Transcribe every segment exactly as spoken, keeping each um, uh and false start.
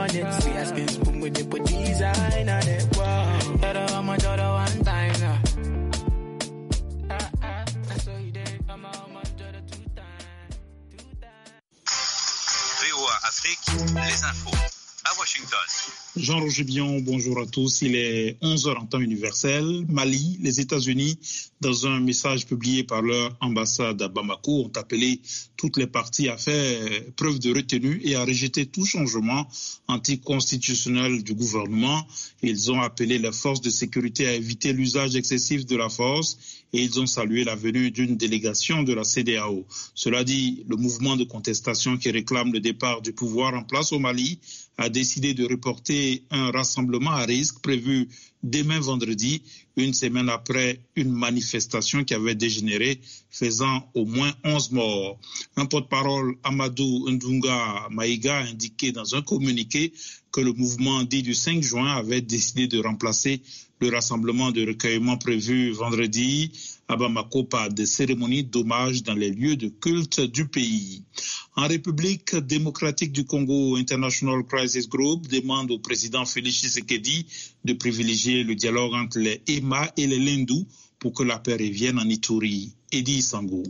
on it. See, I spin spoon with it, put design on it. Whoa, better on my daughter one time now. Ah, ah, that's what you did. I'm on my daughter two times. Two times. V O A Afrique, les infos. À Washington. Jean-Roger Bion, bonjour à tous. Il est onze heures en temps universel. Mali, les États-Unis, dans un message publié par leur ambassade à Bamako, ont appelé toutes les parties à faire preuve de retenue et à rejeter tout changement anticonstitutionnel du gouvernement. Ils ont appelé les forces de sécurité à éviter l'usage excessif de la force et ils ont salué la venue d'une délégation de la C E D E A O. Cela dit, le mouvement de contestation qui réclame le départ du pouvoir en place au Mali a décidé de reporter un rassemblement à risque prévu demain vendredi, une semaine après une manifestation qui avait dégénéré, faisant au moins onze morts. Un porte-parole, Amadou Ndunga Maïga, a indiqué dans un communiqué que le mouvement dit du cinq juin avait décidé de remplacer le rassemblement de recueillement prévu vendredi à Bamako par des cérémonies d'hommage dans les lieux de culte du pays. En République démocratique du Congo, International Crisis Group demande au président Félix Tshisekedi de privilégier le dialogue entre les Ema et les Lendu pour que la paix revienne en Ituri. Edi Sango.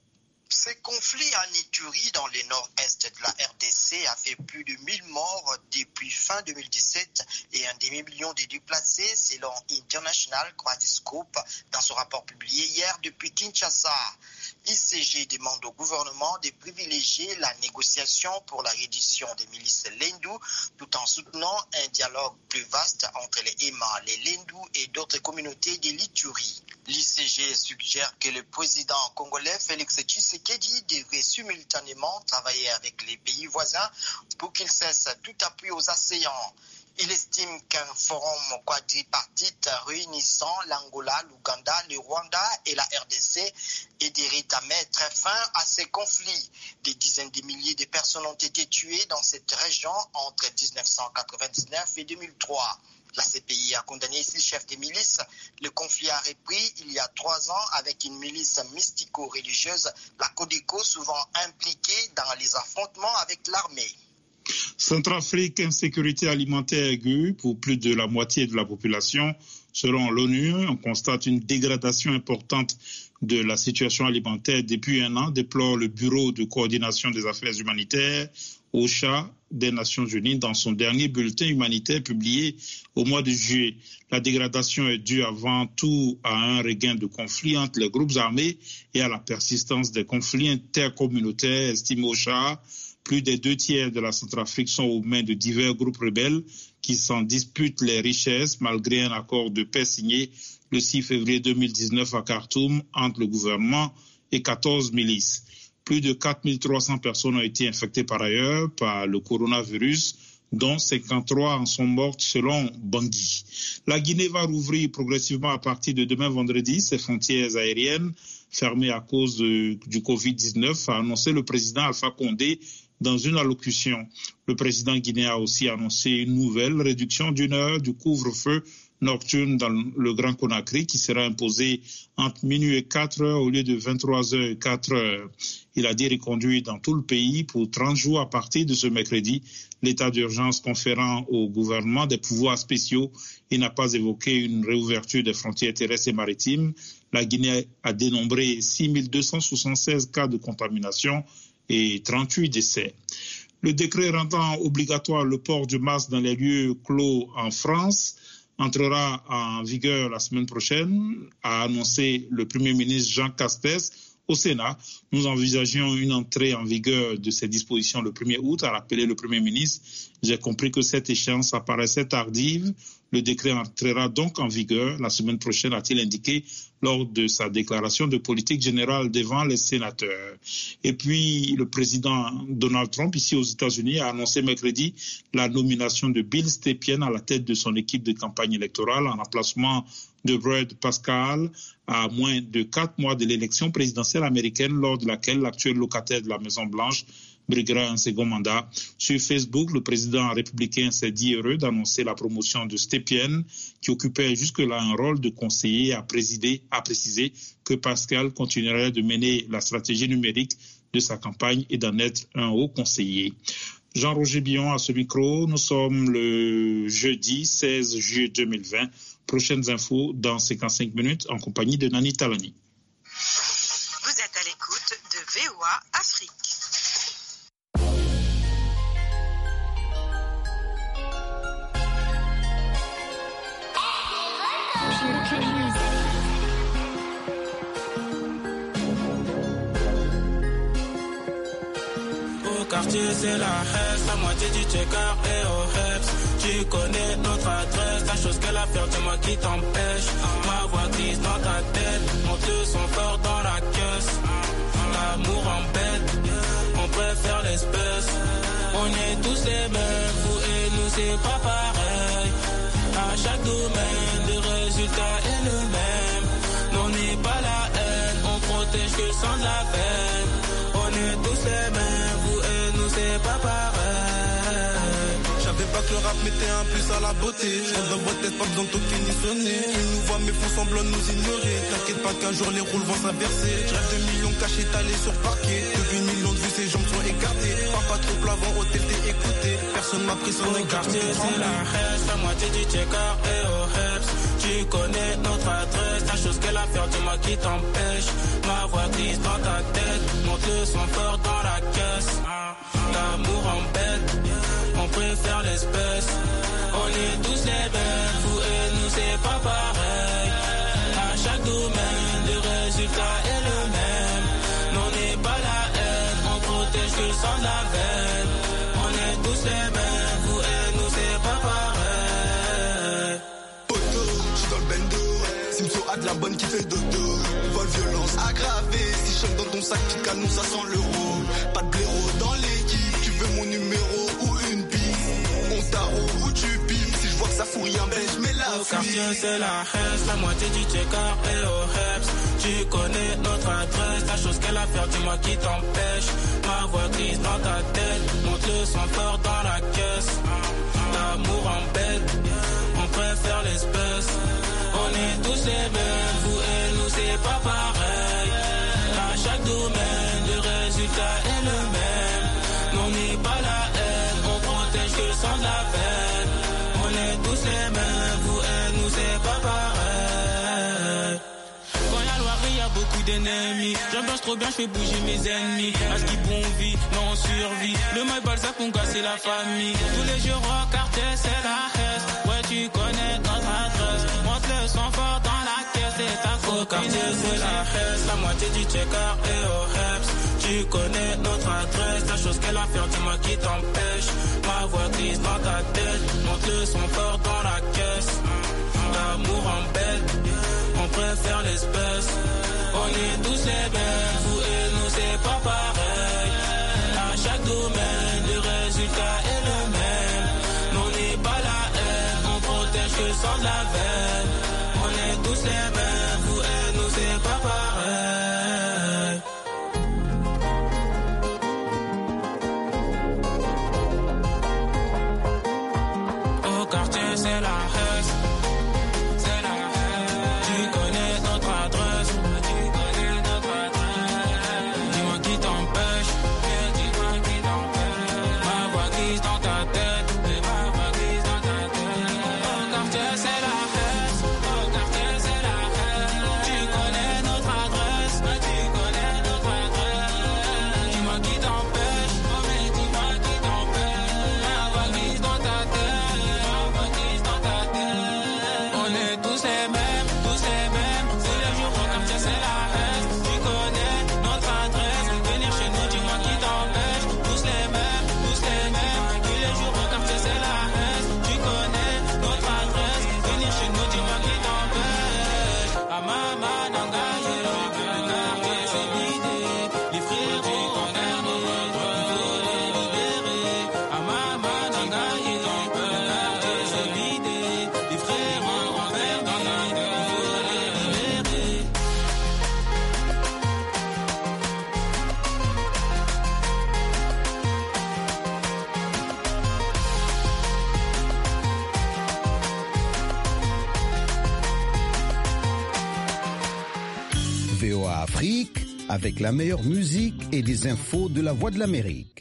Ces conflits en Ituri, dans le nord-est de la R D C, a fait plus de mille morts depuis fin deux mille dix-sept et un demi-million de déplacés, selon International Crisis Group, dans son rapport publié hier depuis Kinshasa. I C G demande au gouvernement de privilégier la négociation pour la reddition des milices Lendu, tout en soutenant un dialogue plus vaste entre les Ema, les Lendu et d'autres communautés de l'Ituri. L'I C G suggère que le président congolais Félix Tshisekedi devrait simultanément travailler avec les pays voisins pour qu'il cesse tout appui aux assaillants. Il estime qu'un forum quadripartite réunissant l'Angola, l'Ouganda, le Rwanda et la R D C aiderait à mettre fin à ces conflits. Des dizaines de milliers de personnes ont été tuées dans cette région entre dix-neuf cent quatre-vingt-dix-neuf et deux mille trois. La C P I a condamné six chefs de milices. Le conflit a repris il y a trois ans avec une milice mystico-religieuse, la Codeco, souvent impliquée dans les affrontements avec l'armée. Centrafrique, insécurité alimentaire aiguë pour plus de la moitié de la population. Selon l'ONU, on constate une dégradation importante de la situation alimentaire depuis un an, déplore le Bureau de coordination des affaires humanitaires, OCHA, des Nations Unies, dans son dernier bulletin humanitaire publié au mois de juillet. La dégradation est due avant tout à un regain de conflits entre les groupes armés et à la persistance des conflits intercommunautaires, estime OCHA. Plus des deux tiers de la Centrafrique sont aux mains de divers groupes rebelles qui s'en disputent les richesses malgré un accord de paix signé le six février deux mille dix-neuf à Khartoum entre le gouvernement et quatorze milices. Plus de quatre mille trois cents personnes ont été infectées par ailleurs par le coronavirus, dont cinquante-trois en sont mortes selon Bangui. La Guinée va rouvrir progressivement à partir de demain vendredi ses frontières aériennes fermées à cause de, du covid dix-neuf, a annoncé le président Alpha Condé dans une allocution. Le président guinéen a aussi annoncé une nouvelle réduction d'une heure du couvre-feu nocturne dans le Grand Conakry qui sera imposé entre minuit et quatre heures au lieu de vingt-trois heures et quatre heures. Il a dit reconduire dans tout le pays pour trente jours à partir de ce mercredi l'état d'urgence conférant au gouvernement des pouvoirs spéciaux. Il n'a pas évoqué une réouverture des frontières terrestres et maritimes. La Guinée a dénombré six mille deux cent soixante-seize cas de contamination et trente-huit décès. Le décret rendant obligatoire le port du masque dans les lieux clos en France entrera en vigueur la semaine prochaine, a annoncé le Premier ministre Jean Castex au Sénat. Nous envisagions une entrée en vigueur de ces dispositions le premier août, a rappelé le Premier ministre. J'ai compris que cette échéance apparaissait tardive. Le décret entrera donc en vigueur la semaine prochaine, a-t-il indiqué lors de sa déclaration de politique générale devant les sénateurs. Et puis, le président Donald Trump, ici aux États-Unis, a annoncé mercredi la nomination de Bill Stepien à la tête de son équipe de campagne électorale en remplacement de Brad Pascal à moins de quatre mois de l'élection présidentielle américaine lors de laquelle l'actuel locataire de la Maison-Blanche briguera un second mandat. Sur Facebook, le président républicain s'est dit heureux d'annoncer la promotion de Stepien, qui occupait jusque-là un rôle de conseiller, à présider, à préciser que Pascal continuerait de mener la stratégie numérique de sa campagne et d'en être un haut conseiller. Jean-Roger Billon à ce micro. Nous sommes le jeudi seize juillet deux mille vingt. Prochaines infos dans cinquante-cinq minutes en compagnie de Nani Talani. Vous êtes à l'écoute de V O A Afrique. Au quartier c'est la haine, la moitié du checker et au Heps. Tu connais notre adresse, la chose qu'elle a fait, dis-moi qui t'empêche. Ma voix glisse dans ta tête, monte le son fort dans la caisse. L'amour embête, on préfère l'espèce. On est tous les mêmes, vous et nous c'est pas pareil. À chaque domaine, le résultat est le même. Non, n'est pas la haine, on protège que le sang de la veine. On est tous les mêmes, vous et nous c'est pas pareil. J'avais pas que le rap mettait un plus à la beauté. On dans votre tête, pas besoin de toquer ni sonner. Ils nous voient mais font semblant de nous ignorer. T'inquiète pas qu'un jour les rôles vont s'inverser. Je rêve de millions cachés talés sur parquet. Depuis millions de vues, ses jambes sont écartées. Papa trop plavant, hôtel t'es écouté. Personne m'a pris son quartier, c'est la haine, la moitié du checker et au Heps. Tu connais notre adresse, la chose qu'elle a fait, dis-moi qui t'empêche. Ma voix glisse dans ta tête, monte le son fort dans la caisse. L'amour embête, on préfère l'espèce. On est tous les mêmes, vous et nous c'est pas pareil. À chaque domaine, le résultat est le même. Non, n'est pas la haine, on protège que le sang de la veine. On est tous les mêmes, vous et nous c'est pas pareil. Poto, j'suis dans le bendo. Simso a de la bonne qui fait le dodo. Vol violence aggravée. Si je dans ton sac, tu canon, ça sent l'euro. Pas de blaireau dans l'équipe. Tu veux mon numéro ou une pipe? Mon tarot ou tu pipes? Si je vois que ça fout rien, ben je mets la Au quartier c'est la haine, la moitié du checker et au Heps. Tu connais notre adresse, la chose qu'elle a fait, dis-moi qui t'empêche. Ma voix glisse dans ta tête, monte le son fort dans la caisse. L'amour embête, on préfère l'espèce. On est tous les mêmes, vous et nous c'est pas pareil. À chaque domaine, le résultat est le même. Non, n'est pas la haine, on protège que le sang de la veine. On est tous les mêmes, vous et nous c'est pas pareil. Quand y'a l'oirie, y'a beaucoup d'ennemis. J'ambiance trop bien, j'fais bouger mes ennemis. À ce qui bon vit, mais on survit. Le mail Balzac, on casse la famille. Tous les jours au quartier, c'est la haine. Ouais, tu connais notre adresse. Monte le son fort dans la caisse, c'est ta faute. Au quartier, c'est la haine, la moitié du checker et au Heps. Tu connais notre adresse, la chose qu'elle a fait, dis-moi qui t'empêche. Ma voix glisse dans ta tête, monte le son fort dans la caisse. L'amour embête, on préfère l'espèce. On est tous les mêmes, vous et nous c'est pas pareil. À chaque domaine, le résultat est le même. Non, n'est pas la haine, on protège que le sang de la veine. On est tous les mêmes, vous et nous c'est pas pareil. Au quartier c'est la haine, c'est la haine. Tu connais notre adresse, tu connais notre adresse. Dis-moi qui t'empêche, dis-moi qui t'empêche. Ma voix glisse dans ta tête, ma voix glisse dans ta tête. Au quartier c'est la haine, au quartier c'est la haine. Tu connais notre adresse, tu connais notre adresse. Dis-moi qui t'empêche, oh mais dis-moi qui t'empêche. Ma voix glisse dans ta tête, ma voix glisse dans ta tête. On est tous les mêmes, tous les mêmes. Tous les jours au quartier c'est la haine. Tu connais notre adresse, venir chez nous, dis-moi qui t'empêche. Tous les mêmes, tous les mêmes. Tous les jours au quartier c'est la haine. Tu connais notre adresse, venir chez nous, dis-moi qui t'empêche. À Mama Nangaye, le quartier c'est l'idée. Les frérots condamnés, il faut les libérer. À Mama Nangaye, le quartier c'est l'idée. Les frérots enfermés, il faut les libérer. V O A Afrique, avec la meilleure musique et des infos de la Voix de l'Amérique.